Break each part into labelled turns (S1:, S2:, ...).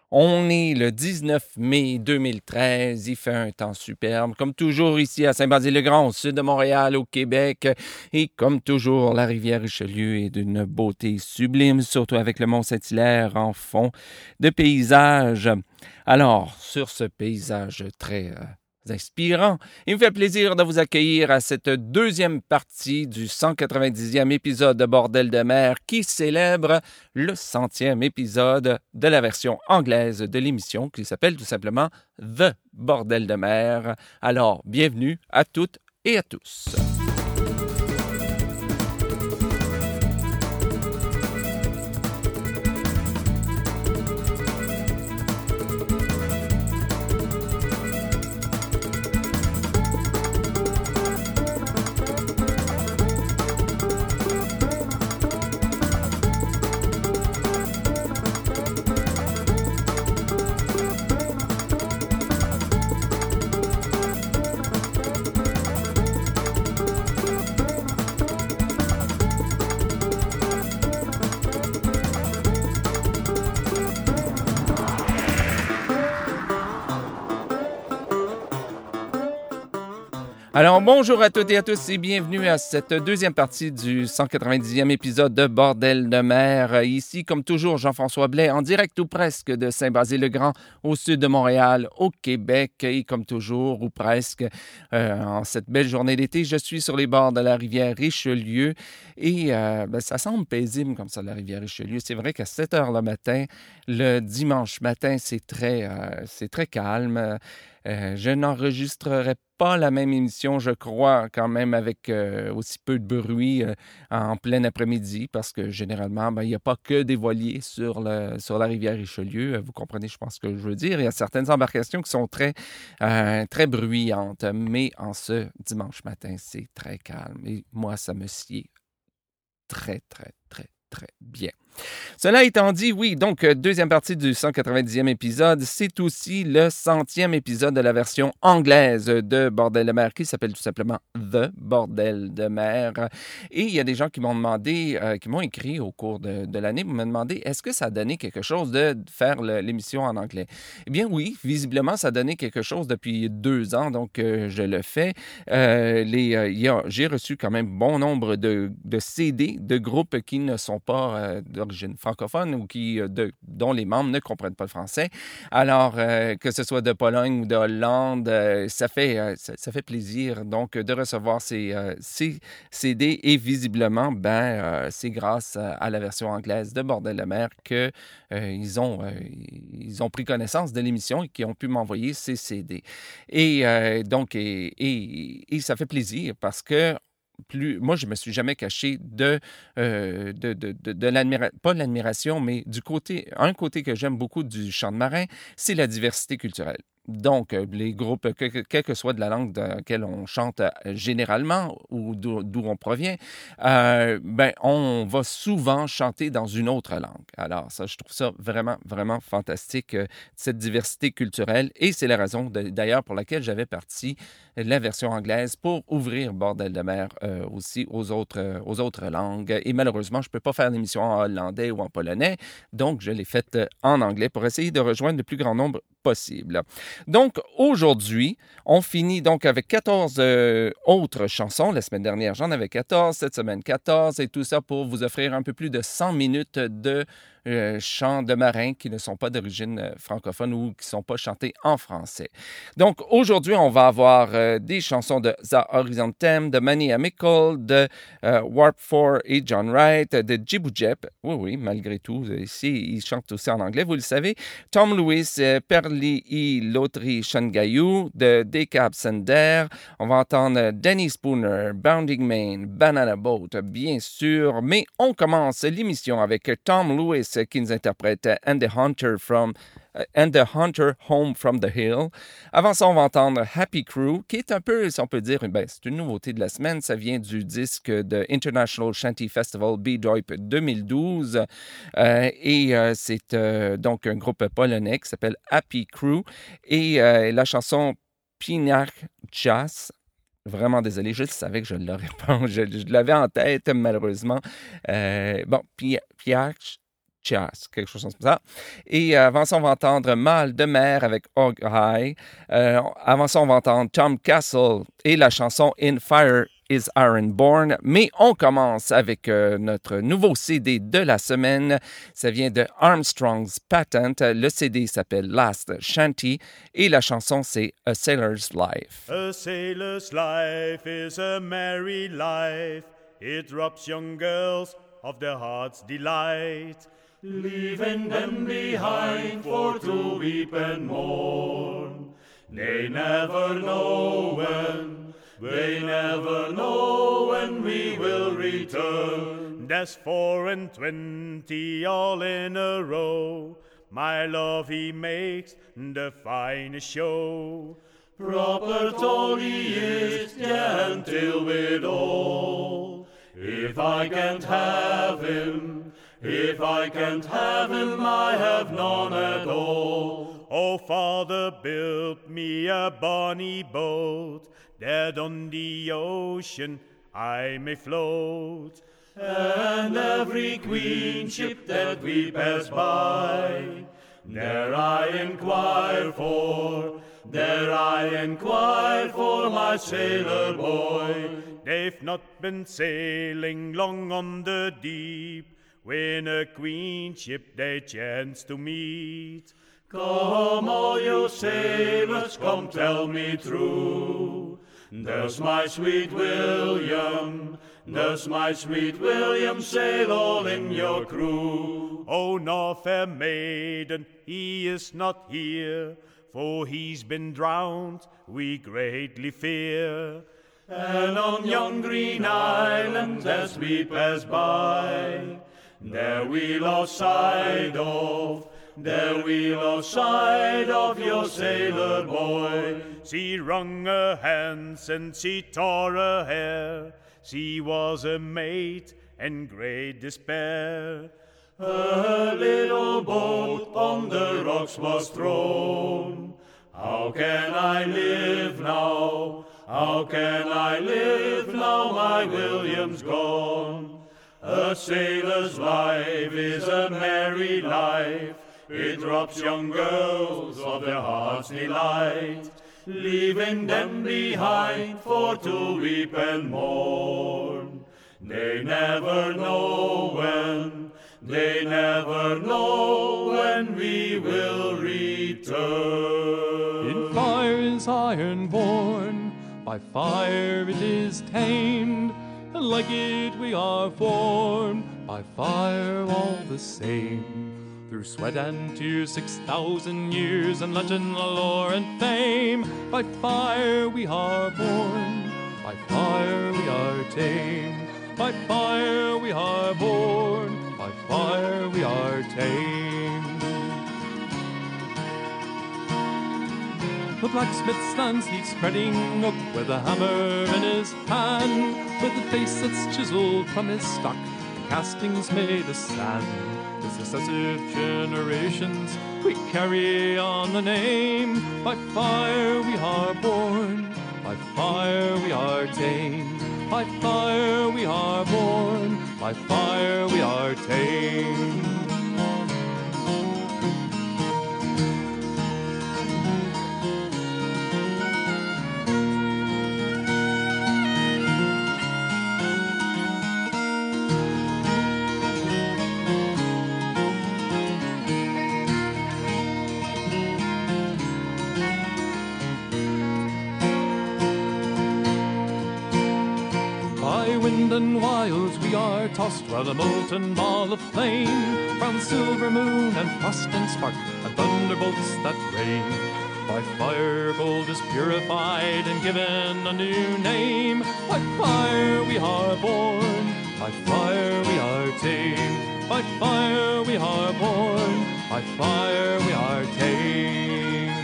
S1: On est le 19 mai 2013, il fait un temps superbe, comme toujours ici à Saint-Basile-le-Grand, au sud de Montréal, au Québec. Et comme toujours, la rivière Richelieu est d'une beauté sublime, surtout avec le Mont-Saint-Hilaire en fond de paysage. Alors, sur ce paysage très inspirant, il me fait plaisir de vous accueillir à cette deuxième partie du 190e épisode de Bordel de mer qui célèbre le 100e épisode de la version anglaise de l'émission qui s'appelle tout simplement The Bordel de mer. Alors, bienvenue à toutes et à tous. Alors, bonjour à toutes et à tous et bienvenue à cette deuxième partie du 190e épisode de Bordel de mer. Ici, comme toujours, Jean-François Blais, en direct ou presque de Saint-Basile-le-Grand, au sud de Montréal, au Québec. Et comme toujours, ou presque, en cette belle journée d'été, je suis sur les bords de la rivière Richelieu. Et ça semble paisible comme ça, la rivière Richelieu. C'est vrai qu'à 7 heures le matin, le dimanche matin, c'est très calme. Je n'enregistrerai pas la même émission, je crois, quand même avec aussi peu de bruit en plein après-midi, parce que généralement, il n'y a pas que des voiliers sur la rivière Richelieu. Vous comprenez, je pense, ce que je veux dire. Il y a certaines embarcations qui sont très bruyantes, mais en ce dimanche matin, c'est très calme. Et moi, ça me sied très, très, très, très bien. Cela étant dit, oui, donc deuxième partie du 190e épisode, c'est aussi le 100e épisode de la version anglaise de Bordel de mer qui s'appelle tout simplement The Bordel de mer. Et il y a des gens qui m'ont demandé, qui m'ont écrit au cours de l'année, m'ont demandé est-ce que ça a donné quelque chose de faire l'émission en anglais? Eh bien oui, visiblement, ça a donné quelque chose depuis 2 ans, donc je le fais. J'ai reçu quand même bon nombre de CD de groupes qui ne sont pas d'origine francophone ou dont les membres ne comprennent pas le français. Alors, que ce soit de Pologne ou de Hollande, ça fait plaisir donc de recevoir ces CD et visiblement, c'est grâce à la version anglaise de Bordel de mer que ils ont pris connaissance de l'émission et qui ont pu m'envoyer ces CD. Et donc, ça fait plaisir parce que moi, je me suis jamais caché de l'admiration, pas de l'admiration, mais un côté que j'aime beaucoup du chant de marin, c'est la diversité culturelle. Donc, les groupes, quelle que soit de la langue dans laquelle on chante généralement ou d'où on provient, on va souvent chanter dans une autre langue. Alors, ça, je trouve ça vraiment, vraiment fantastique, cette diversité culturelle. Et c'est la raison, d'ailleurs, pour laquelle j'avais parti la version anglaise pour ouvrir Bordel de mer aussi aux autres langues. Et malheureusement, je ne peux pas faire l'émission en hollandais ou en polonais, donc je l'ai faite en anglais pour essayer de rejoindre le plus grand nombre possible. Donc, aujourd'hui, on finit donc avec 14 autres chansons. La semaine dernière, j'en avais 14. Cette semaine, 14. Et tout ça pour vous offrir un peu plus de 100 minutes de chants de marins qui ne sont pas d'origine francophone ou qui ne sont pas chantés en français. Donc, aujourd'hui, on va avoir des chansons de The Horizontem, de Manny Amickle, de Warp 4 et John Wright, de Jibou Jep. Oui, malgré tout, ici, ils chantent aussi en anglais, vous le savez. Tom Lewis, Perli I Lotri Shangayou, de Decab Sender. On va entendre Danny Spooner, Bounding Main, Banana Boat, bien sûr. Mais on commence l'émission avec Tom Lewis qui nous interprète And the Hunter Home from the Hill. Avant ça, on va entendre Happy Crew, qui est un peu, si on peut dire, c'est une nouveauté de la semaine. Ça vient du disque de International Shanty Festival B-Doip 2012. C'est donc un groupe polonais qui s'appelle Happy Crew. Et la chanson Pieniach Jazz. Vraiment désolé, je savais que je l'aurais pas. Je l'avais en tête, malheureusement. Pieniach Chias, quelque chose comme ça. Et avant ça, on va entendre Mal de mer avec Og High. Avant ça, on va entendre Tom Castle et la chanson In Fire is Iron Born. Mais on commence avec notre nouveau CD de la semaine. Ça vient de Armstrong's Patent. Le CD s'appelle Last Shanty et la chanson, c'est A Sailor's Life.
S2: A sailor's life is a merry life. It robs young girls of their heart's delight, leaving them behind for to weep and mourn. They never know when we will return. There's 24 all in a row. My love he makes the finest show. Proper toll he is, yeah, until with all. If I can't have him, I have none at all. Oh, Father built me a bonny boat, that on the ocean I may float. And every queen ship that we pass by, there I inquire for my sailor boy. They've not been sailing long on the deep, when a queen ship they chance to meet. Come all you sailors, come tell me true, does my sweet William sail all in your crew? Oh, no, fair maiden, he is not here, for he's been drowned, we greatly fear. And on yon green island as we pass by, there we lost sight of your sailor boy. She wrung her hands and she tore her hair, she was a maid in great despair. Her little boat on the rocks was thrown. How can I live now? My William's gone. A sailor's life is a merry life. It robs young girls of their heart's delight, leaving them behind for to weep and mourn. They never know when we will return.
S3: In fire is iron born, by fire it is tamed, and like it we are formed, by fire all the same. Through sweat and tears 6,000 years, and legend, lore, and fame, by fire we are born, by fire we are tamed, by fire we are born, by fire we are tamed. The blacksmith stands, he's spreading oak with a hammer in his hand, with a face that's chiseled from his stock, castings made of sand. The successive generations, we carry on the name. By fire we are born, by fire we are tamed, by fire we are born, by fire we are tamed. Wind and wiles we are tossed, while a molten ball of flame, round silver moon and frost and spark, and thunderbolts that rain. By fire gold is purified and given a new name. By fire we are born, by fire we are tamed, by fire we are born, by fire we are tamed.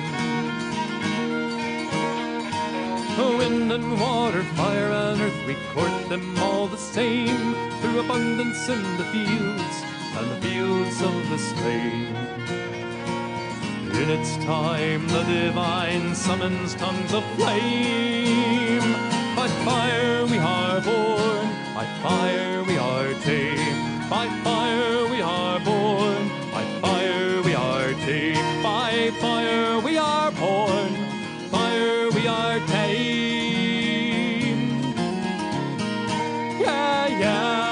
S3: Wind and water, fire and earth, we court them all the same, through abundance in the fields, and the fields of the slain. In its time the divine summons tongues of flame. By fire we are born, by fire we are tamed, By fire we are born, by fire we are tamed, by fire we are born, fire we are tamed. Yeah, yeah.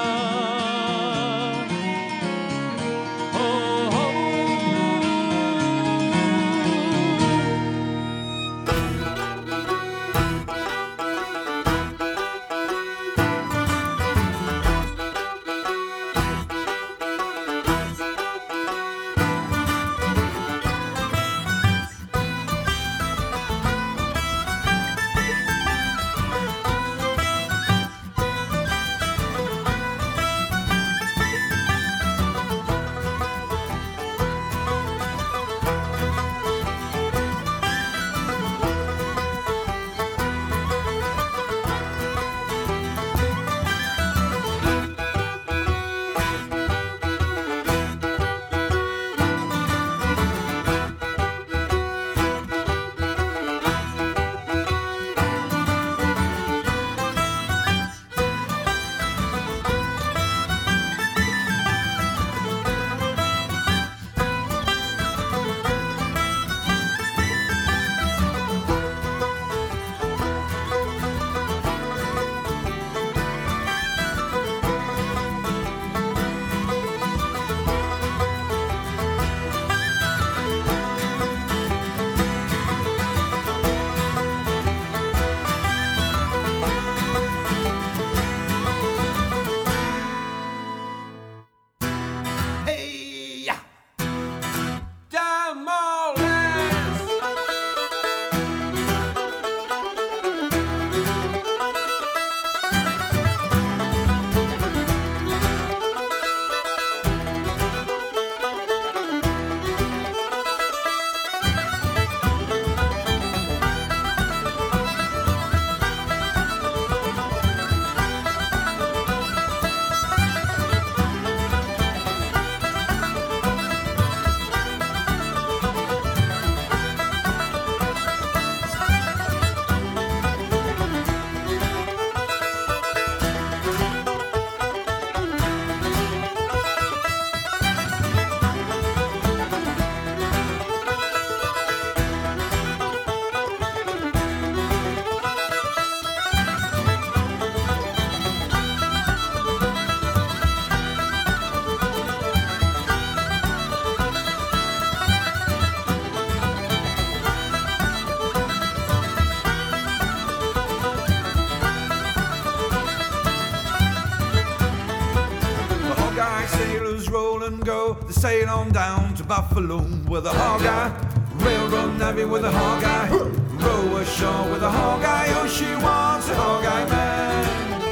S4: They sail on down to Buffalo with a hog-eye. Railroad navvy with a hog-eye. Row ashore with a hog-eye. Oh, she wants a hog-eye man.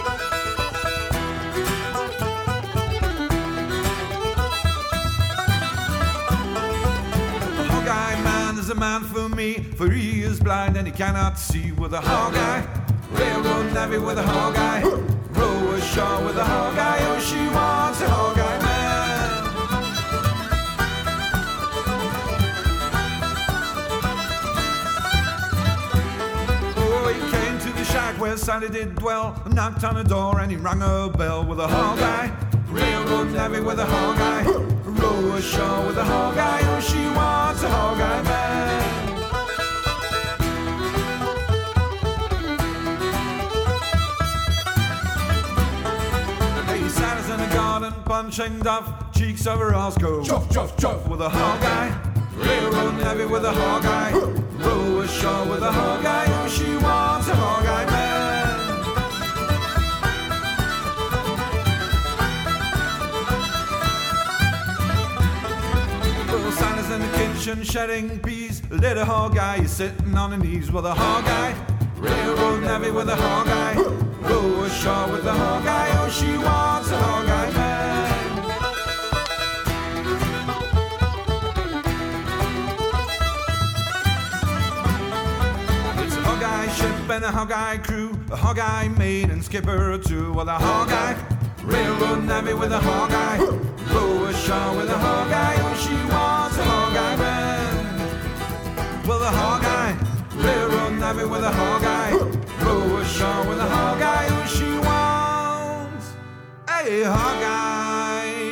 S4: A hog-eye man is a man for me, for he is blind and he cannot see with a hog-eye. Railroad navvy with a hog-eye. Row ashore with a hog-eye. Oh, she wants a hog-eye man. Where Sally did dwell, knocked on a door and he rang a bell with a hog-eye. Railroad navvy with a hog-eye. Row ashore with a hog-eye. Oh, she wants a hog-eye man. Hey, Sally's in the garden punching duff, cheeks over Roscoe. Chuff, chuff, chuff with a hog-eye. Railroad navvy with a hog-eye. Row ashore with a hog-eye. Oh, she wants a hog-eye man. Santa's in the kitchen shedding peas. Little hog-eye is sitting on her knees with a hog-eye. Railroad navvy with a hog-eye. Row ashore with a hog-eye. Oh, she wants a hog-eye man. Ship and a hog-eye crew, a hog-eye maid and skipper or two with a hog-eye. Railroad navvy with a hog-eye. Row ashore with a hog-eye. Oh, she wants a hog-eye man. With a hog-eye. Railroad navvy with a hog-eye. Row ashore with a hog-eye. Oh, she wants a hog-eye.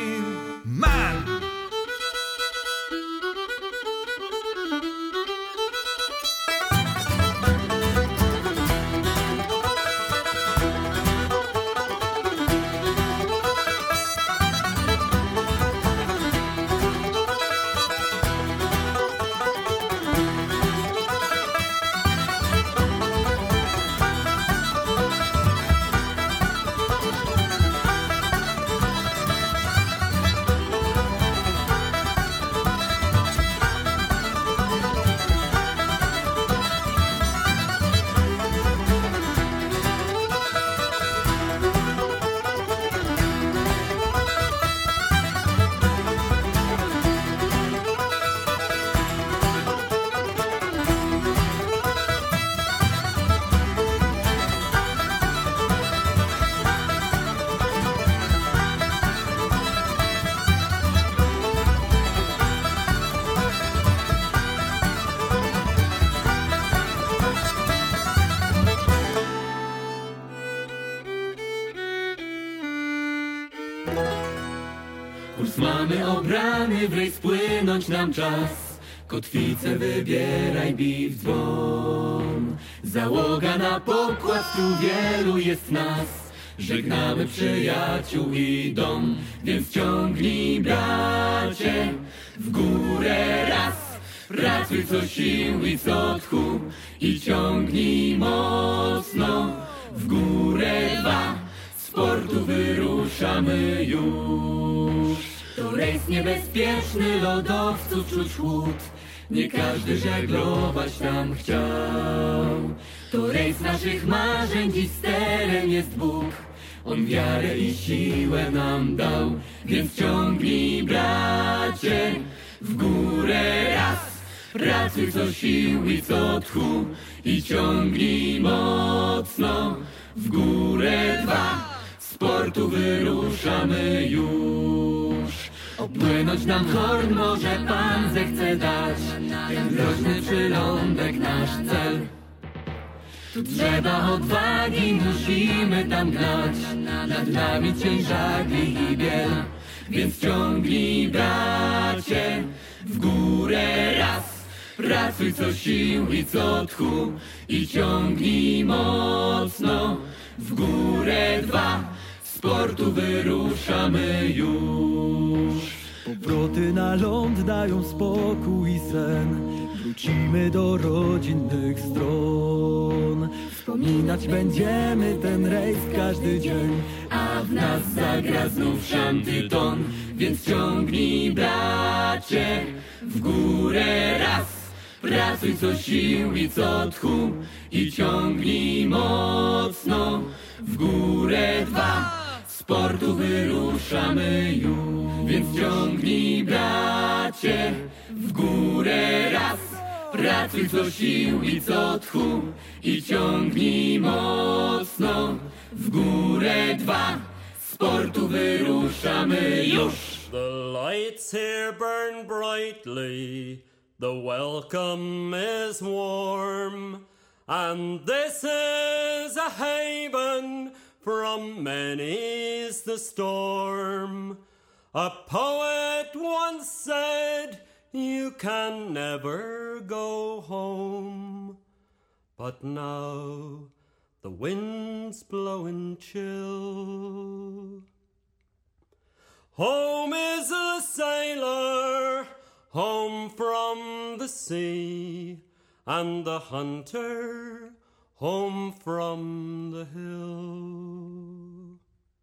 S5: obrany, w rejs płynąć nam czas. Kotwicę wybieraj, bij w dzwon. Załoga na pokład, tu wielu jest nas. Żegnamy przyjaciół i dom, więc ciągnij, bracie, w górę raz. Pracuj co sił i co tchu i ciągnij mocno, w górę dwa. Z portu wyruszamy już. To rejs niebezpieczny, lodowców czuć chłód. Nie każdy żeglować tam chciał. To rejs naszych marzeń, dziś sterem jest Bóg. On wiarę i siłę nam dał, więc ciągnij, bracie, w górę raz. Pracuj co sił i co tchu i ciągnij mocno, w górę dwa. Z portu wyruszamy już. Opłynąć nam Horn może Pan zechce dać, ten groźny przylądek nasz cel. Tu trzeba odwagi, musimy tam gnać, nad nami cień żagli i biel. Więc ciągnij, bracie, w górę raz. Pracuj co sił i co tchu i ciągnij mocno, w górę dwa. Z portu wyruszamy już.
S6: Powroty na ląd dają spokój i sen. Wrócimy do rodzinnych stron. Wspominać będziemy ten rejs każdy dzień,
S5: a w nas zagra znów szantyton. Więc ciągnij, bracie, w górę raz. Pracuj co sił i co tchu i ciągnij mocno, w górę dwa. Z portu wyruszamy już. Więc ciągnij, bracie, w górę raz. Pracuj co sił i co tchu i ciągnij mocno, w górę dwa. Z portu wyruszamy już.
S7: The lights here burn brightly, the welcome is warm, and this is a haven from many's the storm. A poet once said, you can never go home, but now the wind's blowing chill. Home is a sailor, home from the sea, and the hunter home from the hill.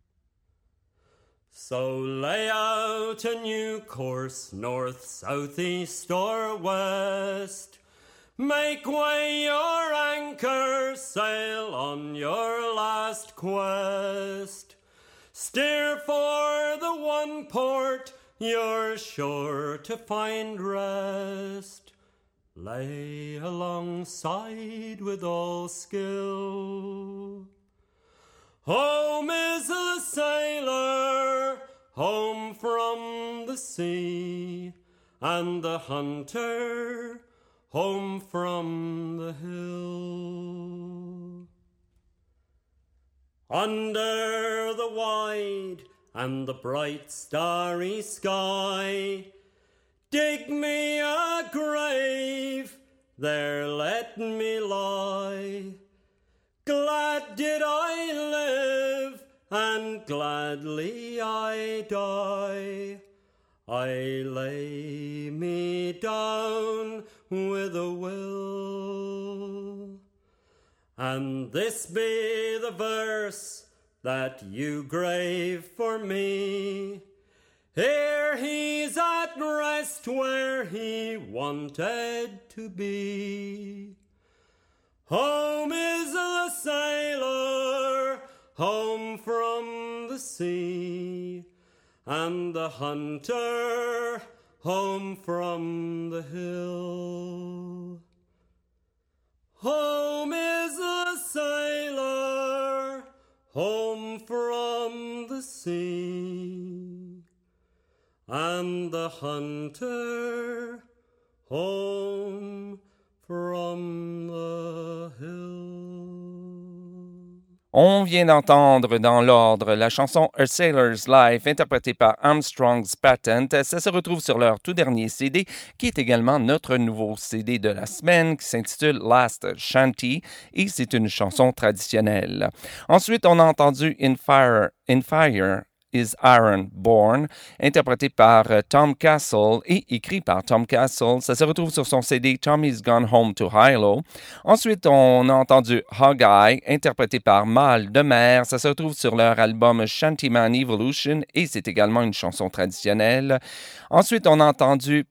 S7: So lay out a new course, north, south, east, or west. Make way your anchor, sail on your last quest. Steer for the one port, you're sure to find rest. Lay alongside with all skill. Home is the sailor, home from the sea, and the hunter home from the hill. Under the wide and the bright starry sky, dig me a grave, there let me lie. Glad did I live, and gladly I die. I lay me down with a will. And this be the verse that you grave for me. Here he's at rest where he wanted to be. Home is the sailor, home from the sea, and the hunter home from the hill. Home is the sailor, home from the sea, and the hunter home from the hill.
S1: On vient d'entendre dans l'ordre la chanson A Sailor's Life interprétée par Armstrong's Patent. Ça se retrouve sur leur tout dernier CD qui est également notre nouveau CD de la semaine qui s'intitule Last Shanty et c'est une chanson traditionnelle. Ensuite, on a entendu In Fire is Iron Born, interprété par Tom Castle et écrit par Tom Castle. Ça se retrouve sur son CD Tommy's Gone Home to Hilo. Ensuite, on a entendu Hog Eye, interprété par Mal de Mer. Ça se retrouve sur leur album Shantyman Evolution et c'est également une chanson traditionnelle. Ensuite, on a entendu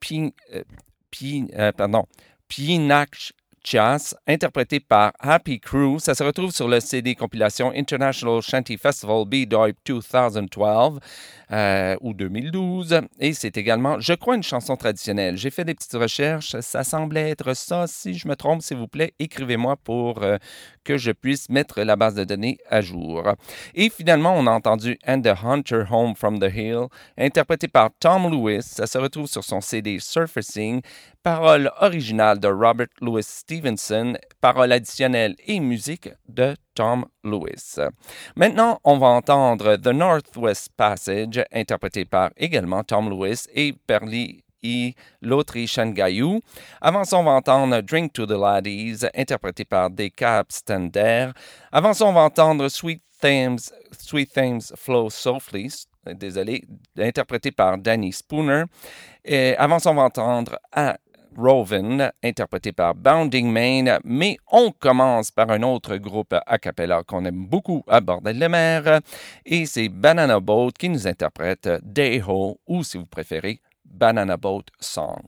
S1: Pinach Chas, interprété par Happy Crew. Ça se retrouve sur le CD compilation International Shanty Festival B-Doip 2012 ou 2012. Et c'est également, je crois, une chanson traditionnelle. J'ai fait des petites recherches. Ça semblait être ça. Si je me trompe, s'il vous plaît, écrivez-moi pour que je puisse mettre la base de données à jour. Et finalement, on a entendu And the Hunter Home from the Hill, interprété par Tom Lewis. Ça se retrouve sur son CD Surfacing. Paroles originales de Robert Louis Stevenson, paroles additionnelles et musique de Tom Lewis. Maintenant, on va entendre The Northwest Passage, interprété par également Tom Lewis et Perli et l'Autrichienne Gaillou. Avant ça, on va entendre Drink to the Laddies, interprété par Decap Stander. Avant ça, on va entendre Sweet Thames Flow Softly, interprété par Danny Spooner. Et avant ça, on va entendre Roven, interprété par Bounding Main, mais on commence par un autre groupe a cappella qu'on aime beaucoup à Bordel-de-Mer, et c'est Banana Boat qui nous interprète Day-Ho, ou si vous préférez, Banana Boat Song.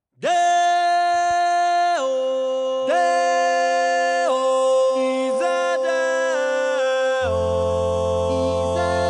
S6: Day-Ho, Day-Ho, he's a Day-Ho, he's a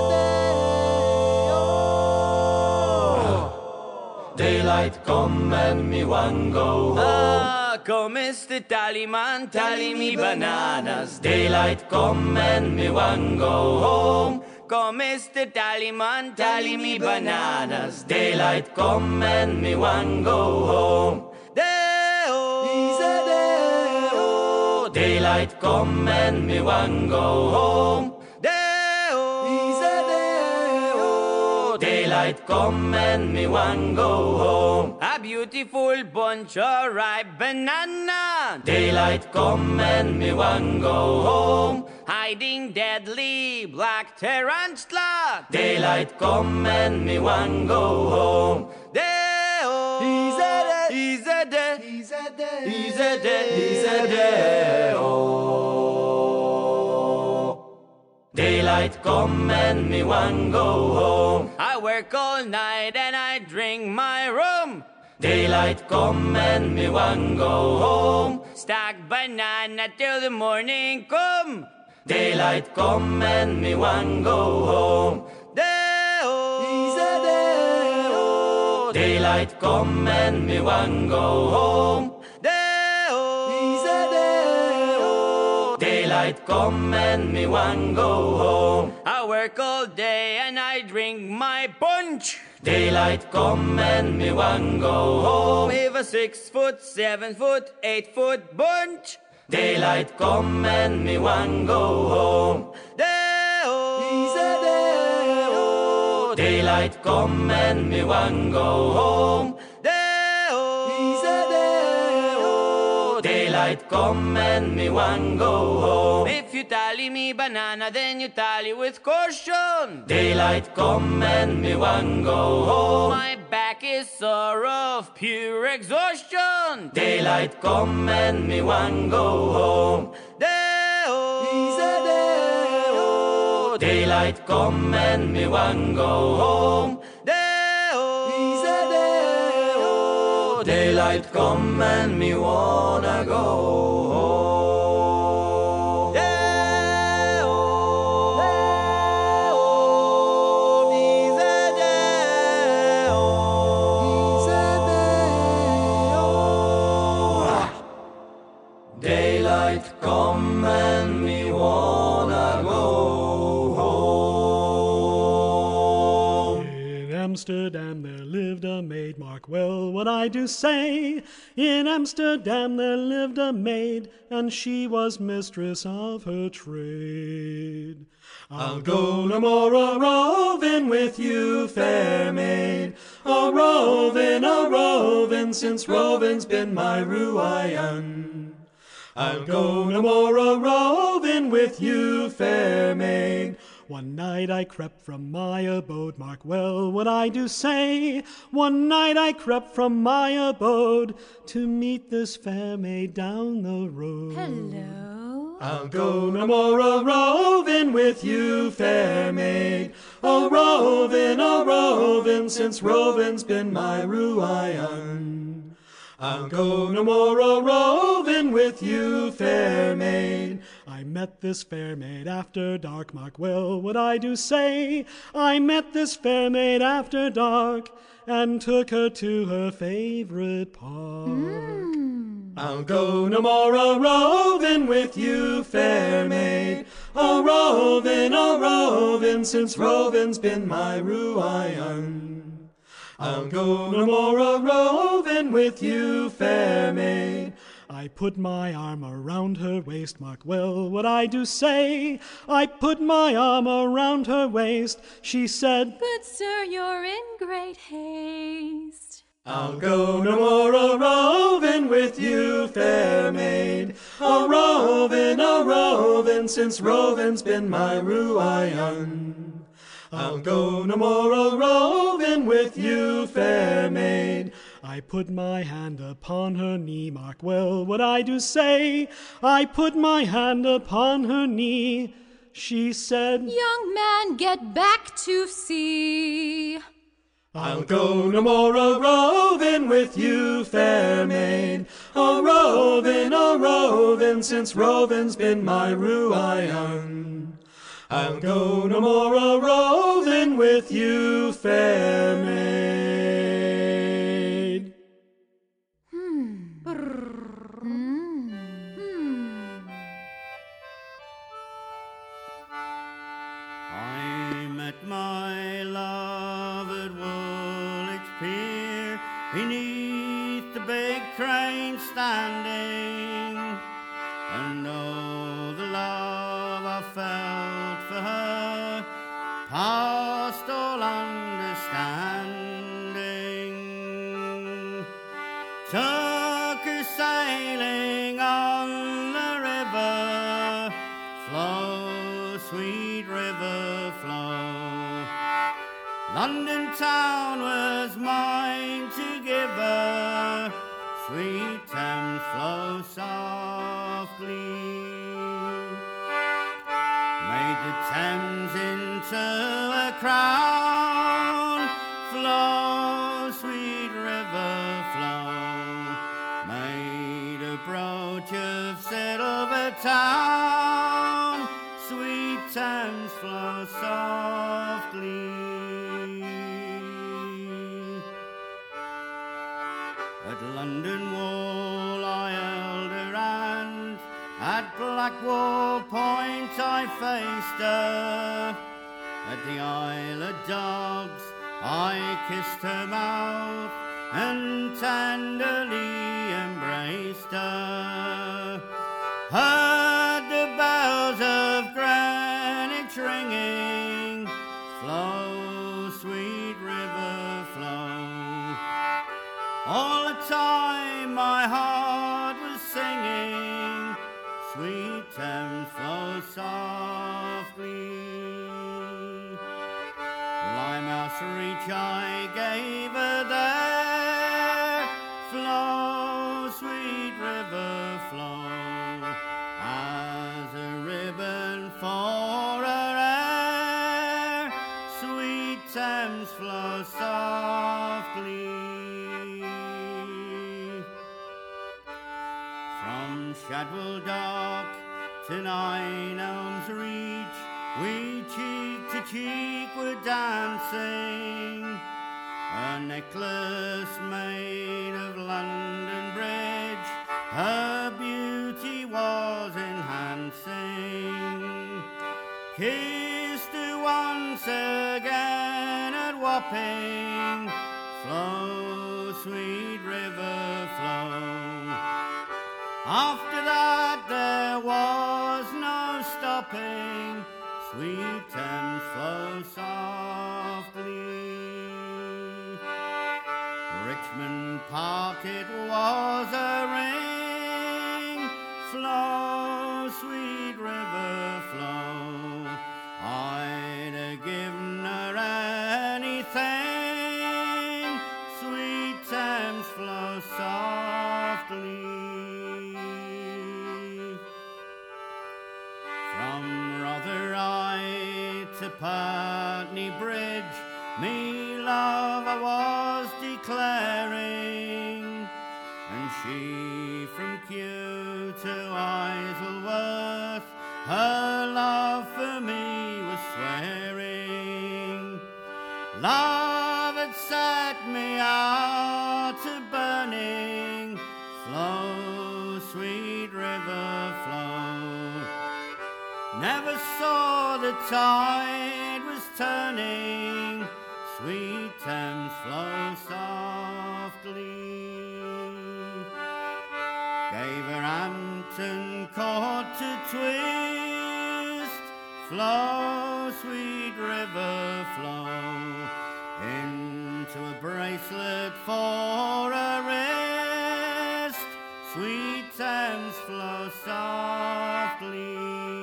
S6: Day-Ho.
S5: Daylight come and me one go home.
S6: Ah, come Mr. Tallyman, tally me bananas.
S5: Daylight come and me one go home.
S6: Come Mr. Tallyman, tally me bananas.
S5: Daylight come and me one go home.
S6: Day-Ho, he's a Day-Ho.
S5: Daylight come and me one go home.
S6: Day-Ho, he's a Day-Ho.
S5: Daylight come and me one go home.
S6: A beautiful bunch of ripe banana.
S5: Daylight come and me one go home.
S6: Hiding deadly black tarantula.
S5: Daylight come and me one go home.
S6: Day-Ho, he's a day, he's a day, he's a day,
S5: He's a day, he's a day. Daylight come and me one go home.
S6: I work all night and I drink my rum.
S5: Daylight come and me one go home.
S6: Stack banana till the morning come.
S5: Daylight come and me one go home.
S6: Day-Ho,
S5: He's a day-ho. Daylight come and me one go home.
S6: Day-Ho,
S5: He's a day-ho. Daylight come and me one go home.
S6: I work all day and I drink my punch.
S5: Daylight come and me one go home.
S6: With a 6 foot, 7 foot, 8 foot bunch.
S5: Daylight come and me one go home.
S6: Day-Ho,
S5: He's a day-ho. Daylight come and me one go home.
S6: Day-Ho,
S5: He's a day-ho. Daylight come and me one go home.
S6: if you tally me banana, then you tally with caution.
S5: Daylight come and me one go home.
S6: My back is sore of pure exhaustion.
S5: Daylight come and me one go home.
S6: Day-Ho,
S5: He's a day-ho. Daylight come and me one go home.
S6: Day-Ho,
S5: He's a day-ho. Daylight come and me wanna go home.
S6: Day-Ho, Day-Ho, he's a Day-Ho, he's a Day-Ho.
S5: Daylight come and me wanna go home.
S7: In Amsterdam there lived a
S6: a maid, mark well what I do say. In Amsterdam there lived a maid, and she was mistress of her trade. I'll go no more a-roving with you, fair maid, a-roving, since roving's been my ruin. I'll go no more a-roving with you, fair maid. One night I crept from my abode, mark well what I do say. One night I crept from my abode to meet this fair maid down the road.
S8: Hello.
S6: I'll go no more a-roving with you, fair maid, a-roving, since roving's been my ruin. I'll go no more a-roving with you, fair maid. I met this fair maid after dark, mark well what I do say. I met this fair maid after dark, and took her to her favorite park. I'll go no more a-roving with you, fair maid, a-roving, since roving's been my ruin. I'll go no more a-roving with you, fair maid. I put my arm around her waist, mark well what I do say. I put my arm around her waist, she said,
S8: Good sir, you're in great haste.
S6: I'll go no more a-roving with you, fair maid, a-roving, since roving's been my ruin. I'll go no more a-roving with you, fair maid. I put my hand upon her knee, mark well what I do say. I put my hand upon her knee, she said,
S8: Young man, get back to sea.
S6: I'll go no more a-roving with you, fair maid, a-roving, since roving's been my ruin. I'll go no more a-roving with you, fair maid.
S2: I met my love at Woolwich Pier, beneath the big crane standing, and oh, the love I felt for her past all understanding. Took her sailing on the river, flow, sweet river, flow. London town was mine to give her, sweet Thames, flow softly. Made the Thames into a crown, flow, sweet river, flow. Made a brooch of silver town, sweet Thames, flow softly. At London Wall I held her hand, at Blackwall Point I faced her, at the Isle of Dogs I kissed her mouth and tenderly embraced her. Heard the bells of Greenwich ringing, flow, sweet river, flow. All the time my heart was singing, sweet Thames, flow softly. Limehouse Reach I gave her there, flow, sweet river, flow. As a ribbon for her hair, sweet Thames, flow softly. From Shadwell Dock to Nine Elms Reach, we cheek to cheek were dancing. A necklace made of London Bridge, her beauty was enhancing. Kissed her once again at Wapping,
S9: flow, sweet river, flow. After that there was no stopping, sweet Thames, flow softly. Richmond Park it was a ring, flow, sweet river, flow. I'd have given her anything, sweet Thames, flow softly. From Rotherhithe to Putney Bridge, me love I was declaring, and she from Kew to Isleworth, her love for me was swearing. Love had set me out to burning, flow, sweet river, flow. Never saw the tide was turning, sweet Thames, flow softly. Gave her Hampton Court to twist, flow, sweet river, flow. Into a bracelet for a wrist, sweet Thames, flow softly.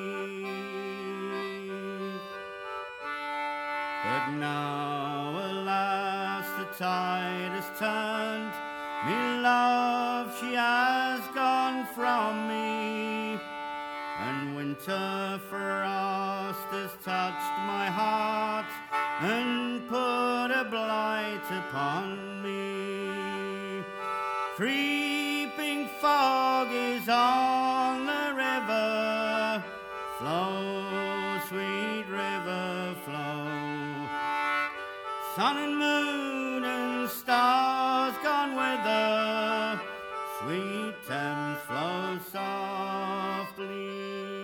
S9: But now, alas, the tide has turned, me love, she has gone from me, and winter frost has touched my heart and put a blight upon me. Creeping fog is on the river, flow, sweet river, flow. Sun and moon and stars gone with her, sweet Thames, flow softly.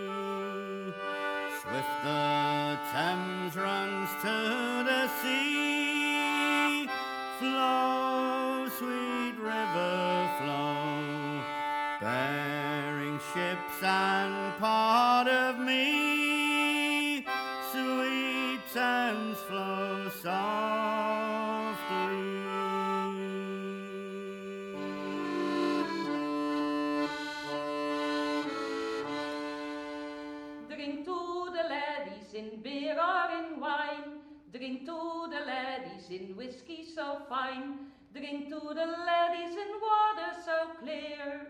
S9: Swift the Thames runs to the sea, flow, sweet river, flow. Bearing ships and part of me, sweet Thames, flow softly.
S10: Drink to the laddies in beer or in wine, drink to the laddies in whiskey so fine, drink to the laddies in water so clear.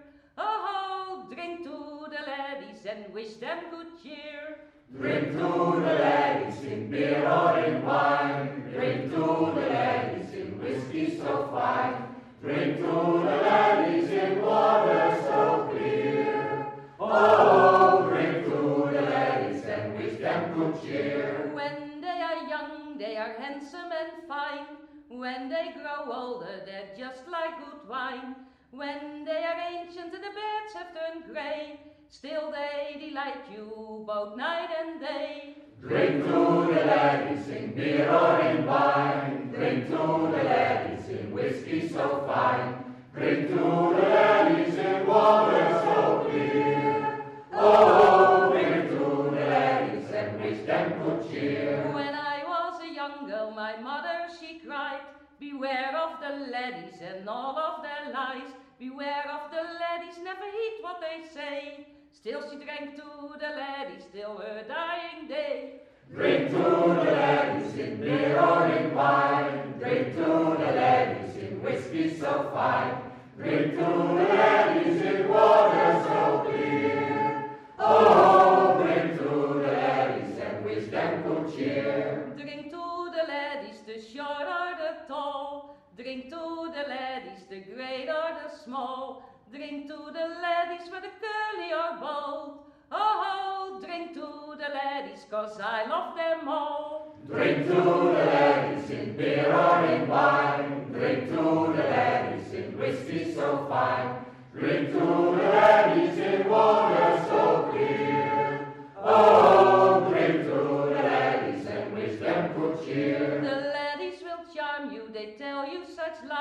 S10: Oh, drink to the laddies and wish them good cheer.
S5: Drink to the laddies in beer or in wine, drink to the laddies in whiskey so fine, drink to the laddies in water so clear. Oh, drink to the laddies and wish them good cheer.
S10: When they are young, they are handsome and fine. When they grow older, they're just like good wine. When they are ancient and the birds have turned grey, still they delight you both night and day.
S5: Drink to the laddies in beer or in wine, drink to the laddies in whiskey so fine, drink to the laddies in water so clear. Oh, drink to the laddies and wish them good cheer.
S10: When I was a young girl, my mother, she cried, beware of the laddies and all of their lies. Beware of the laddies, never heed what they say. Still she drank to the laddies till her dying day.
S5: Drink to the laddies in beer or in wine, drink to the laddies in whiskey so fine, drink to the laddies in water so clear. Oh, drink to the laddies and wish them good cheer.
S10: Drink to the laddies, the short or the tall, drink to the laddies, the great or the small, drink to the laddies whether curly or bold. Oh, drink to the laddies, 'cause I love them all.
S5: Drink to the laddies in beer or in wine, drink to the laddies in whiskey so fine, drink to the laddies in water so clear. Oh, drink to the laddies and wish them good cheer.
S10: The laddies will charm you, they tell you such lies.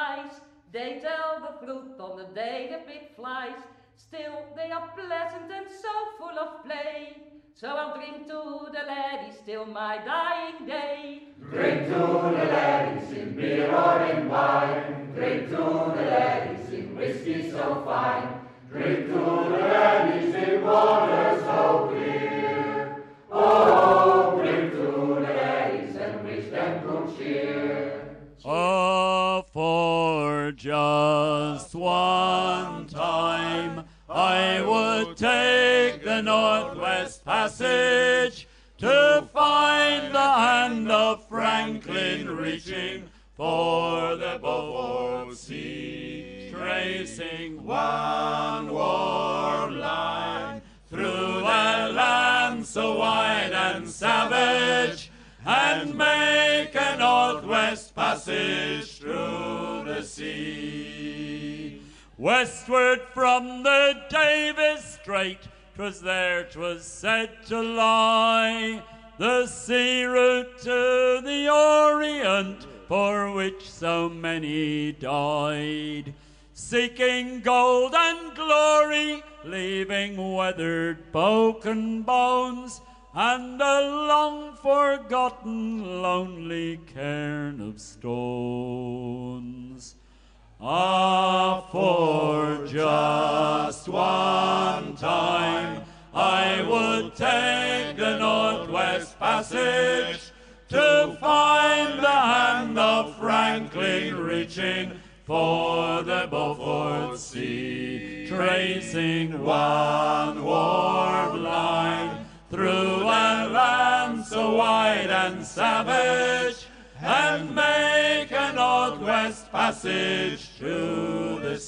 S10: They tell the fruit on the day the pig flies. Still, they are pleasant and so full of play. So I'll drink to the laddies till my dying day.
S5: Drink to the laddies in beer or in wine. Drink to the laddies in whiskey so fine. Drink to the laddies in water so clear. Oh, drink to the laddies and wish them good cheer.
S7: Oh, for just one time I would take the Northwest Passage to find the hand of Franklin reaching for the Beaufort Sea, tracing one warm line through a land so wide and savage, and make a Northwest Passage through the sea. Westward from the Davis Strait, 'twas there 'twas said to lie, the sea route to the Orient, for which so many died. Seeking gold and glory, leaving weathered, broken bones, and a long-forgotten, lonely cairn of stones. Ah, for just one time I would take the Northwest Passage to find the hand of Franklin reaching for the Beaufort Sea, tracing one warm line through a land so wide and savage, and make a Northwest Passage to the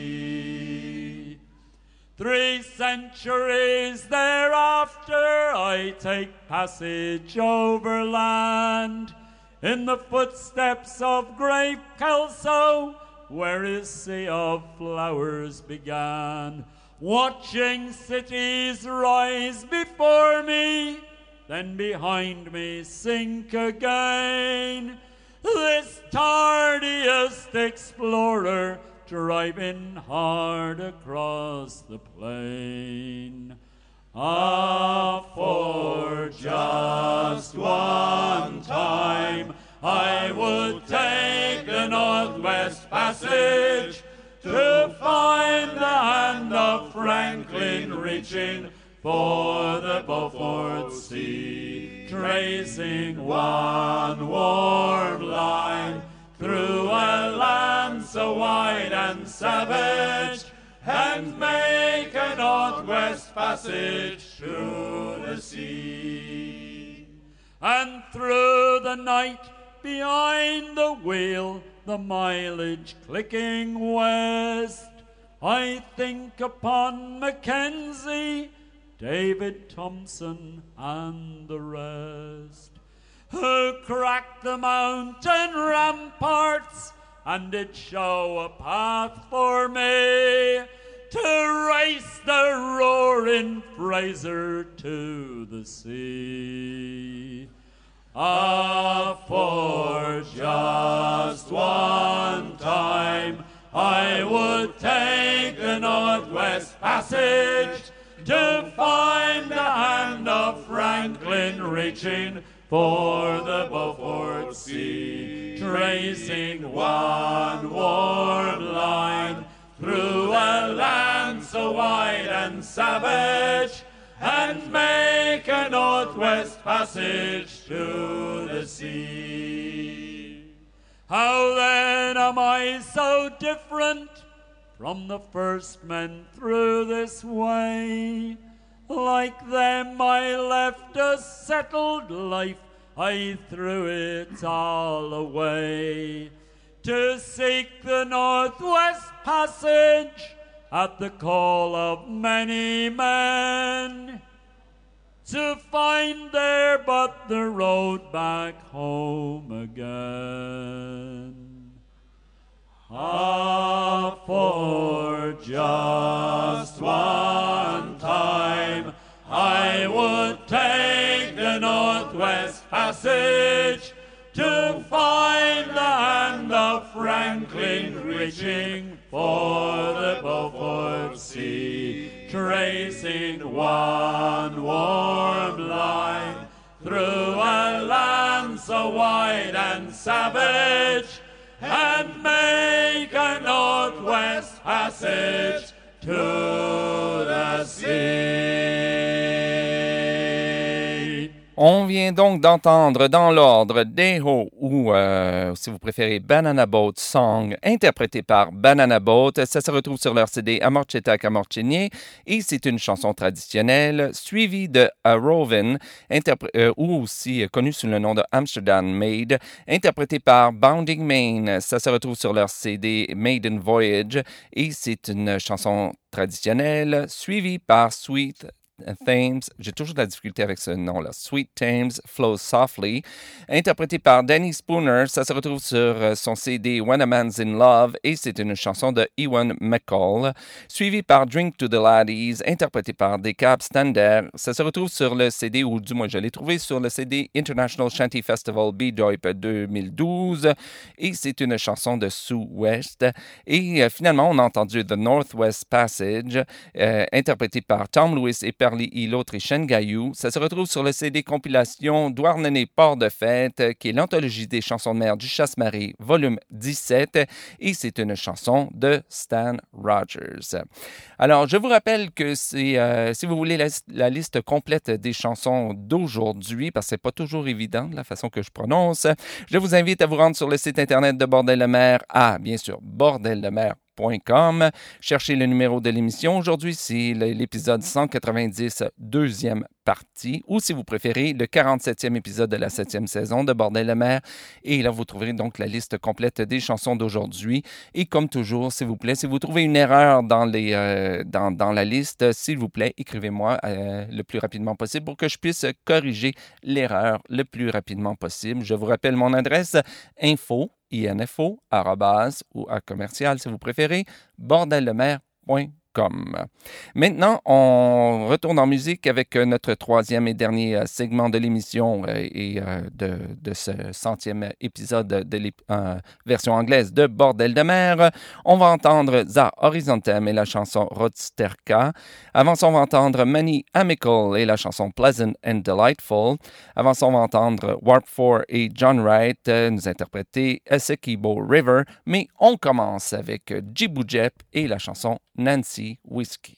S7: sea. 3 centuries thereafter I take passage overland, in the footsteps of great Kelso, where his sea of flowers began, watching cities rise before me, then behind me sink again. This tardiest explorer driving hard across the plain. Ah, for just one time I would take the Northwest Passage to find the hand of Franklin reaching for the Beaufort Sea, tracing one warm line through a land so wide and savage, and make a Northwest Passage to the sea. And through the night, behind the wheel, the mileage clicking west, I think upon Mackenzie, David Thompson, and the rest, who cracked the mountain ramparts and did show a path for me to race the roaring Fraser to the sea. Ah, for just one time I would take the Northwest Passage to find the hand of Franklin reaching for the Beaufort Sea, tracing one warm line through a land so wide and savage, and make a Northwest Passage to the sea. How then am I so different from the first men through this way? Like them I left a settled life, I threw it all away, to seek the Northwest Passage at the call of many men, to find there but the road back home again. Ah, for just one time I would take the Northwest Passage to find the hand of Franklin reaching for the Beaufort Sea, tracing one warm line through a land so wide and savage, and make a northwest passage to the sea.
S1: On vient donc d'entendre dans l'ordre Deho ou, si vous préférez, Banana Boat Song, interprété par Banana Boat. Ça se retrouve sur leur CD Amorchetak Amorchenie et c'est une chanson traditionnelle, suivie de A Rovin, ou aussi connu sous le nom de Amsterdam Maid, interprété par Bounding Main. Ça se retrouve sur leur CD Maiden Voyage et c'est une chanson traditionnelle, suivie par Sweet Thames, j'ai toujours de la difficulté avec ce nom-là, Sweet Thames Flows Softly, interprété par Danny Spooner. Ça se retrouve sur son CD When a Man's in Love et c'est une chanson de Ewan McCall, suivi par Drink to the Laddies, interprété par Decap Stander. Ça se retrouve sur le CD, ou du moins je l'ai trouvé sur le CD International Shanty Festival B-Doip 2012 et c'est une chanson de Sue West. Et finalement, on a entendu The Northwest Passage, interprété par Tom Lewis et Perly E. l'Autrichienne Gaillou. Ça se retrouve sur le CD compilation Douarnenez Port de Fête, qui est l'anthologie des chansons de mer du Chasse-Marée, volume 17, et c'est une chanson de Stan Rogers. Alors, je vous rappelle que si vous voulez la liste complète des chansons d'aujourd'hui, parce que c'est pas toujours évident de la façon que je prononce, je vous invite à vous rendre sur le site internet de Bordel de mer à, bien sûr, bordeldemer.com. Cherchez le numéro de l'émission. Aujourd'hui, c'est l'épisode 190, deuxième partie, ou si vous préférez, le 47e épisode de la 7e saison de Bordel de mer. Et là, vous trouverez donc la liste complète des chansons d'aujourd'hui. Et comme toujours, s'il vous plaît, si vous trouvez une erreur dans la liste, s'il vous plaît, écrivez-moi le plus rapidement possible pour que je puisse corriger l'erreur le plus rapidement possible. Je vous rappelle mon adresse info, ou à commercial, si vous préférez, bordeldemer.com. Maintenant, on retourne en musique avec notre troisième et dernier segment de l'émission et de ce 100e épisode de version anglaise de Bordel de mer. On va entendre Za Horizontem et la chanson Rodsterka. Avant ça, on va entendre Manny Amical et la chanson Pleasant and Delightful. Avant ça, on va entendre Warp 4 et John Wright nous interpréter Essequibo River. Mais on commence avec Jibu Jep et la chanson Nancy Whiskey.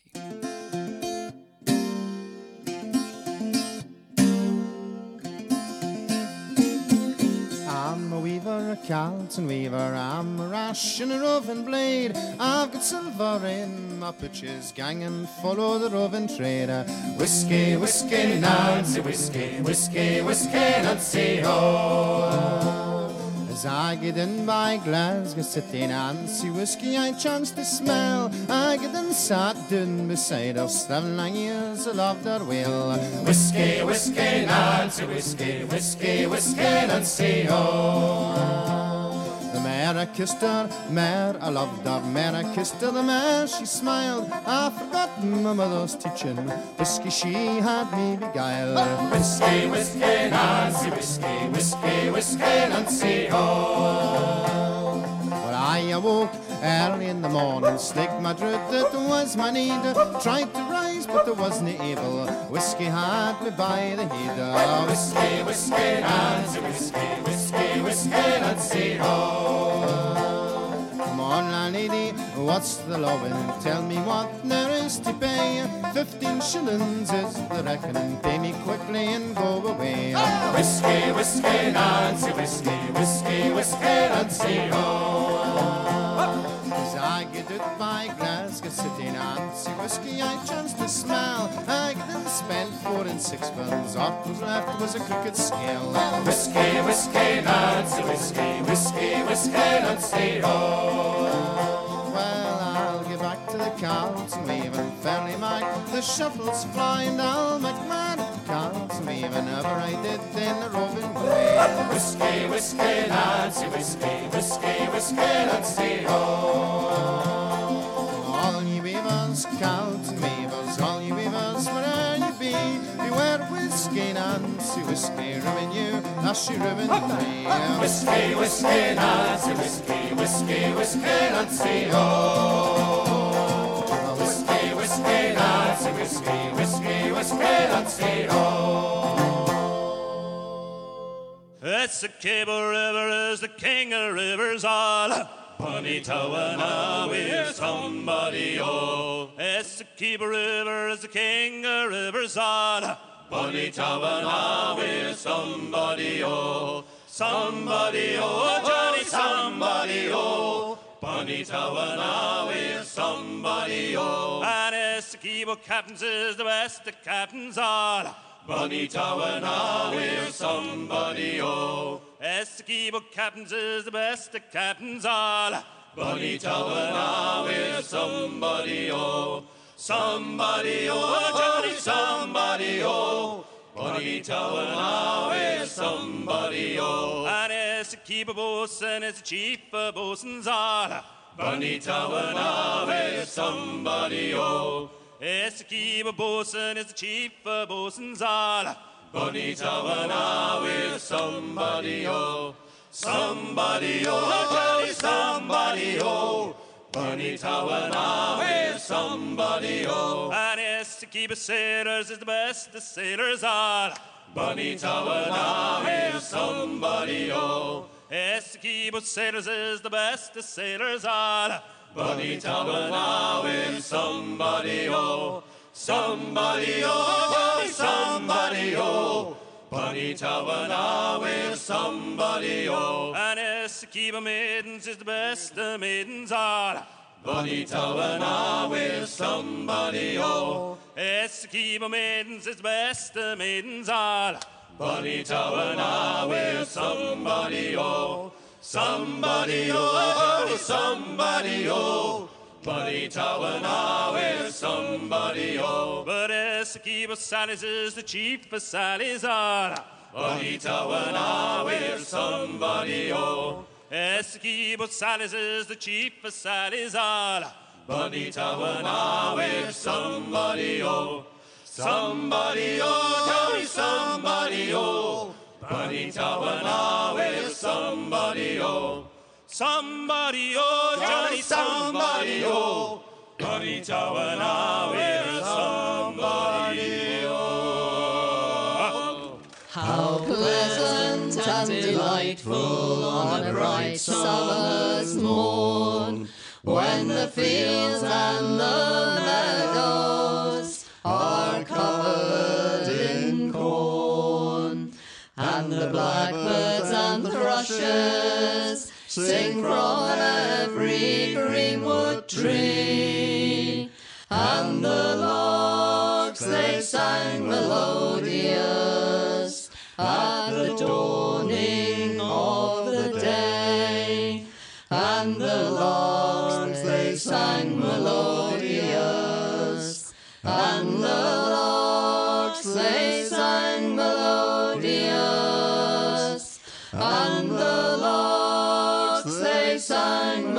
S11: I'm a weaver, a Carlton weaver, I'm a rash and a roving blade. I've got silver in my pitches, gang and follow the roving trader. Whiskey, whiskey, Nancy, whiskey, whiskey, whiskey, Nancy, ho. As I get in by Glasgow City, Nancy whiskey I chance to smell. I get in sat down beside her, 7 years I loved her well. Whiskey, whiskey, Nancy, whiskey, whiskey, whiskey, Nancy, oh. The mare I kissed her, mare I loved her, mare I kissed her, the mare she smiled. I forgotten my mother's teaching, whiskey she had me beguiled. Whiskey, whiskey, Nancy, whiskey, whiskey, whiskey, Nancy, oh. But I awoke early in the morning, slicked my dread that was my need. Tried to rise but I wasn't able, whiskey had me by the head. Whiskey, whiskey, Nancy, whiskey, whiskey, whiskey, Nancy, oh. Come on, landlady, what's the lovin'? Tell me what there is to pay. 15 shillings is the reckoning, pay me quickly and go away. Whiskey, whiskey, Nancy, whiskey, whiskey, whiskey, Nancy, oh. As I get out by Glasgow City, Nancy whiskey I chanced to smell. I didn't spend 4 and 6 pounds, what was left was a crooked scale. Whiskey, whiskey, Nancy, whiskey, whiskey, whiskey, Nancy, oh. Well, I'll get back to the Carlton weaving, fairly Mac, the shuttles fly and I'll make mad at the Carlton weaving, never I did in the roving way. Whiskey, whiskey, Nancy, whiskey, whiskey, whiskey, Nancy, oh. All you weavers, Carlton weavers, all you weavers, wherever you be, beware whiskey whiskey, Nancy, whiskey, ribbon you, Lassie, ribbon me.
S5: Whiskey, whiskey, Nancy, whiskey, whiskey, whiskey, Nancy, oh. Whiskey, whiskey, Nancy, whiskey, whiskey, whiskey, Nancy, oh.
S2: It's the Cable River is the king of rivers all. Bonitawana, we're somebody, oh. It's the Cable River is the king of rivers all. Bonitawana, we're somebody, oh. Somebody, oh, Johnny, somebody, oh. Bonitawana, we're somebody, oh. And it's the Cable captains is the best of captains all. Bonitawana, we're somebody, oh. Esquibo captains is the best of captains all. Bonitawana, we're somebody, oh. Somebody, oh, Johnny, somebody, oh. Bonitawana, we're somebody, oh. And Esquibo bosun is the chief of bosuns all. Bonitawana, we're somebody, oh. Esquibo bosun is the chief of bosuns all. Bonitawana, we're somebody, oh. Somebody, oh, Johnny, somebody, oh. Bonitawana, we're somebody, oh. And Esquibo sailors is the best of sailors all. Bonitawana, we're somebody, oh. Esquibo sailors is the best of sailors all. Bonitawana, we're somebody, oh. Somebody, oh, Johnny, somebody, oh. Bonitawana, we're somebody, oh. And Esquibo maidens is the best of maidens all. Bonitawana, we're somebody, oh. Esquibo maidens is the best of maidens all. Bonitawana, we're somebody, oh. Somebody, oh, Johnny, somebody, oh. Bonitawana, we're somebody, oh. But Esquibo Sallies is the chief of Sallies all. Bonitawana, we're somebody, oh. Esquibo Sallies is the chief of Sallies all. Bonitawana, we're somebody, oh. Somebody, oh, Johnny, somebody, oh. Bonitawana, we're somebody, oh. Somebody, oh, Johnny, somebody, oh. Bonitawana, we're somebody, oh.
S12: How pleasant and delightful on a bright summer's morn, when the fields and the meadows are covered in corn, and the blackbirds and thrushes sing from every greenwood tree, and the larks they sang melodious at the dawning of the day, and the larks they sang melodious, and the larks they sang melodious, and the larks they sang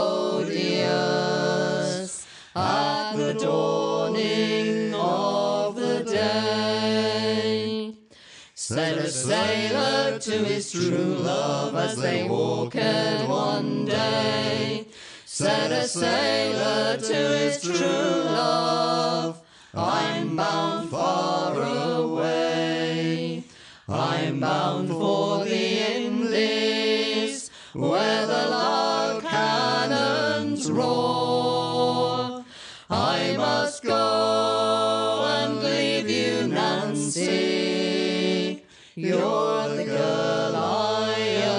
S12: melodious at the dawning of the day. Said a sailor to his true love as they walked one day. Said a sailor to his true love, I'm bound far away. I'm bound for the Indies, where the loud cannons roar. I must go and leave you, Nancy. You're the girl I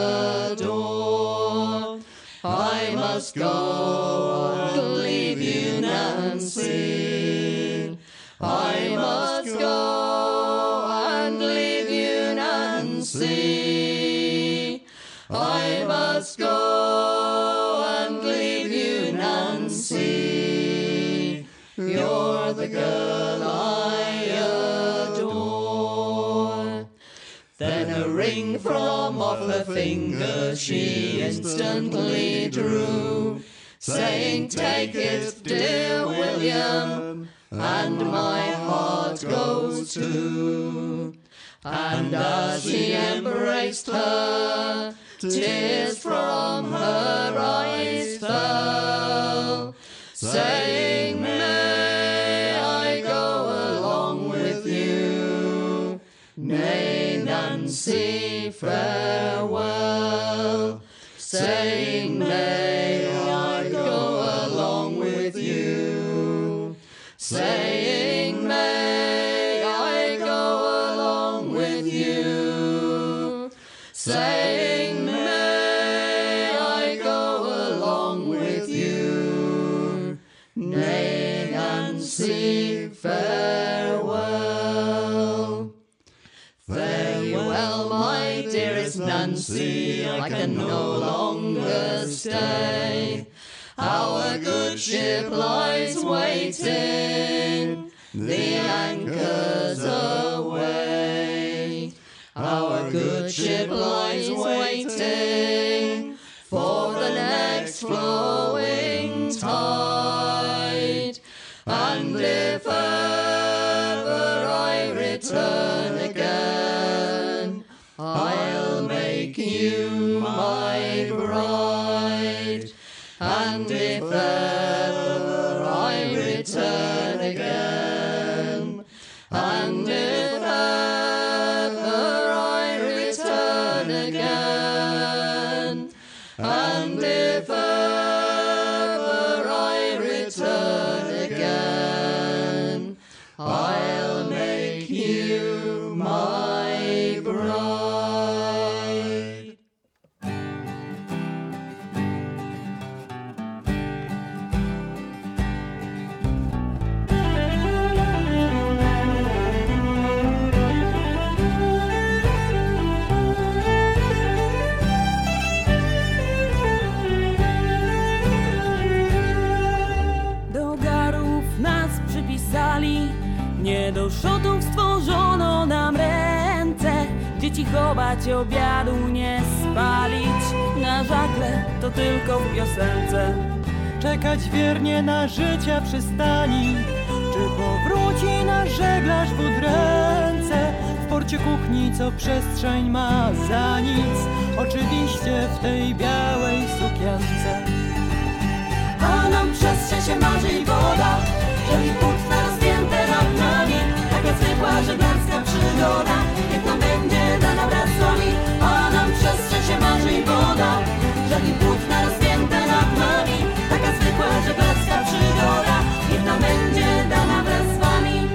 S12: adore. I must go and leave you, Nancy. I must go and leave you, Nancy. I must go and leave you, Nancy. You're the girl I adore. Then a ring from off her finger she instantly drew, saying, take it, dear William, and my heart goes too. And as he embraced her, tears from her eyes fell, saying, may I go along with you? Nay, Nancy, farewell. Saying, may I go along with you? Saying, may I go along with you? Saying, may I go along with you? Nay, Nancy, farewell. Farewell, my dearest Nancy, I can no longer stay. Our good ship lies waiting, the anchor's away. Our good ship lies waiting for the next flowing tide. And if ever I return again, I'll make you my bride. And if ever I return again, and if ever I return again, and if ever I return again, I'll make you my bride.
S13: Do garów nas przypisali, nie do szotów stworzono nam ręce. Dzieci chować, obiadu nie spalić, na żagle to tylko w piosence.
S6: Czekać wiernie na życia przystani, czy powróci nasz żeglarz w udręce? W porcie kuchni, co przestrzeń ma za nic, oczywiście w tej białej sukience.
S13: A nam przestrzeń się marzy i woda, żeli płótna rozpięte nad nami. Taka zwykła żeglarska przygoda, niech nam będzie dana wraz z wami. A nam przestrzeń się marzy i woda, żeli płótna rozpięte nad nami. Taka zwykła żeglarska przygoda, niech nam będzie dana wraz z wami.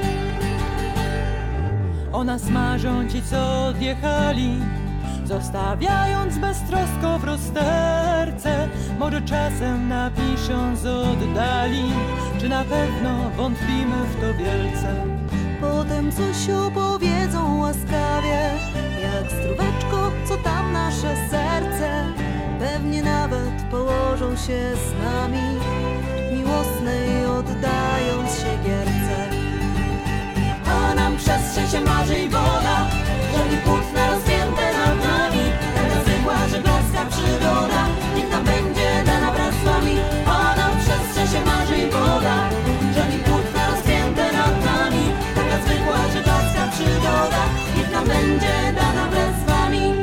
S6: O nas marzą ci, co odjechali, zostawiając beztrosko w rozterce. Może czasem napiszą z oddali, czy na pewno wątpimy w to wielce.
S14: Potem coś opowiedzą łaskawie, jak stróweczko, co tam nasze serce. Pewnie nawet położą się z nami, miłosnej oddając się gierce.
S13: A nam przestrzeń się marzy i woda, żeli płótna rozpięte nad nami. Taka zwykła żeglarska przygoda, niech nam będzie dana wraz z wami. A nam przestrzeń się marzy i woda, żeli płótna rozpięte nad nami. Taka zwykła żeglarska przygoda, niech nam będzie dana wraz z wami.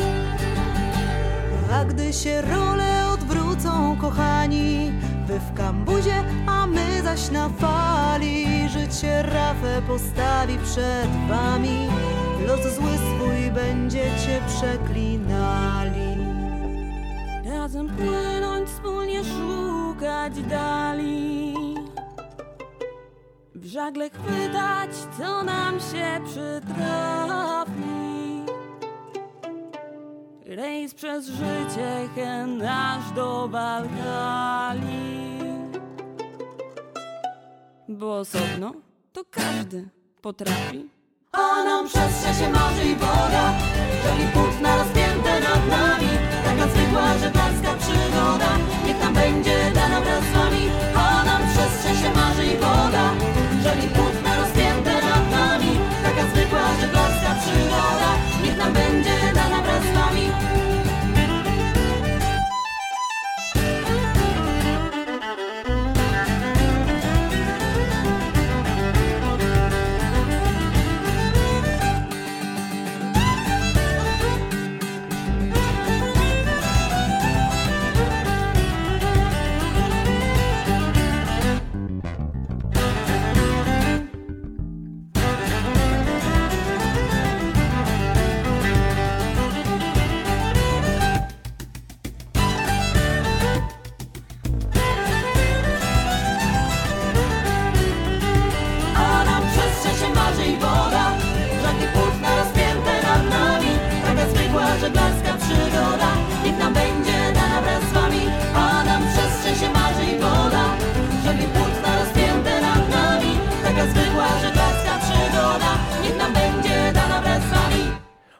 S14: A gdy się role odwrócą, kochani, wy w kambuzie, a my zaś na fali, życie rafę postawi przed wami, los zły swój będziecie przeklinali.
S13: Razem płynąć, wspólnie szukać dali, w żagle chwytać, co nam się przytrafi. Rejs przez życie hen aż do Walhali. Bo osobno to każdy potrafi. A nam przestrzeń się marzy i woda, żeli płótna rozpięte nad nami. Taka zwykła żeglarska przygoda, niech nam będzie dana wraz z wami. A nam przestrzeń się marzy i woda, żeli płótna rozpięte nad nami. Taka zwykła żeglarska przygoda, niech nam będzie dana wraz z wami.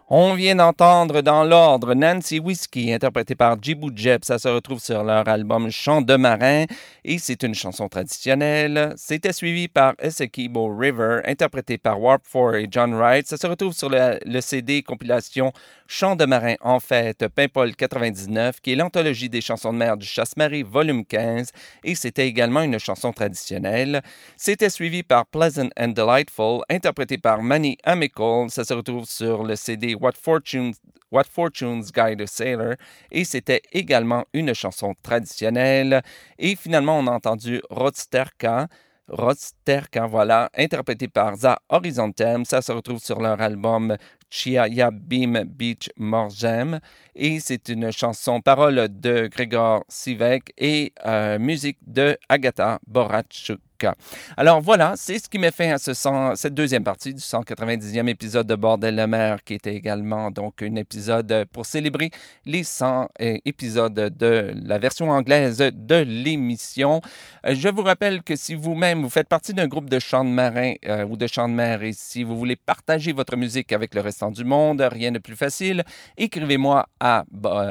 S1: On vient d'entendre dans l'ordre Nancy Whiskey, interprétée par Djibou Jeb. Ça se retrouve sur leur album Chant de marin et c'est une chanson traditionnelle. C'était suivi par Essequibo River, interprété par Warp 4 et John Wright. Ça se retrouve sur le CD compilation Chant de marin en fête, Paimpol 99, qui est l'anthologie des chansons de mer du Chasse-Marée, volume 15, et c'était également une chanson traditionnelle. C'était suivi par Pleasant and Delightful, interprété par Manny Amical. Ça se retrouve sur le CD What Fortune's Guide a Sailor, et c'était également une chanson traditionnelle. Et finalement, on a entendu Rodsterka, voilà, interprété par Za Horizontem. Ça se retrouve sur leur album Chia Bim Beach Morjem, et c'est une chanson parole de Grégor Sivek et musique de Agatha Borachuk. Alors voilà, c'est ce qui met fin à cette deuxième partie du 190e épisode de Bordel de mer, qui était également donc un épisode pour célébrer les 100 épisodes de la version anglaise de l'émission. Je vous rappelle que si vous-même, vous faites partie d'un groupe de chants de marin ou de chants de mer, et si vous voulez partager votre musique avec le restant du monde, rien de plus facile, écrivez-moi à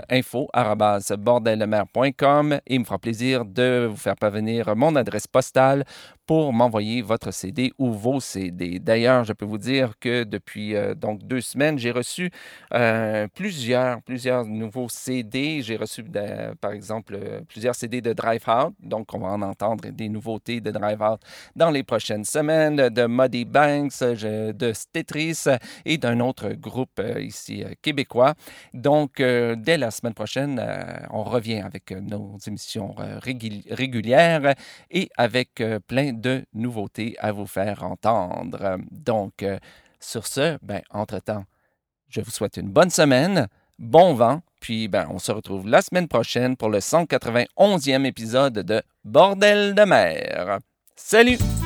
S1: info@bordeldemer.com et il me fera plaisir de vous faire parvenir mon adresse postale pour m'envoyer votre CD ou vos CD. D'ailleurs, je peux vous dire que depuis donc 2 semaines, j'ai reçu plusieurs nouveaux CD. J'ai reçu, par exemple, plusieurs CD de Drive Out. Donc, on va en entendre des nouveautés de Drive Out dans les prochaines semaines, de Muddy Banks, de Stetris et d'un autre groupe ici québécois. Donc, dès la semaine prochaine, on revient avec nos émissions régulières et avec plein de nouveautés à vous faire entendre. Donc, sur ce, entre-temps, je vous souhaite une bonne semaine, bon vent, puis on se retrouve la semaine prochaine pour le 191e épisode de Bordel de mer. Salut!